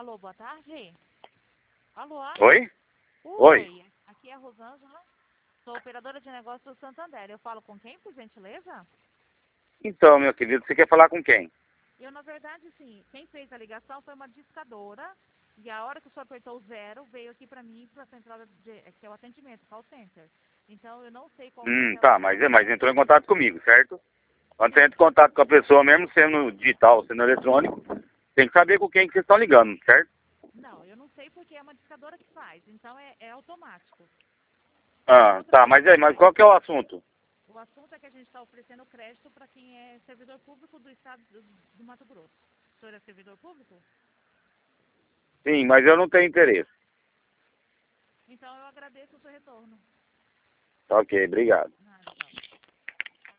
Alô, boa tarde. Alô? Oi? Oi. Aqui é a Rosângela. Sou operadora de negócios do Santander. Eu falo com quem, por gentileza? Então, meu querido, você quer falar com quem? Eu, na verdade, sim. Quem fez a ligação foi uma discadora. E a hora que o senhor apertou o 0, veio aqui para mim, para a central, que é o atendimento, call center. Então, eu não sei qual que é a Tá, relação. mas entrou em contato comigo, certo? Quando você entra em contato com a pessoa, mesmo sendo digital, sendo eletrônico, tem que saber com quem que vocês estão ligando, certo? Não, eu não sei porque é uma discadora que faz. Então, é automático. Tá, mas aí, mas qual que é o assunto? O assunto é que a gente está oferecendo crédito para quem é servidor público do estado do Mato Grosso. O senhor é servidor público? Sim, mas eu não tenho interesse. Então eu agradeço o seu retorno. Ok, obrigado.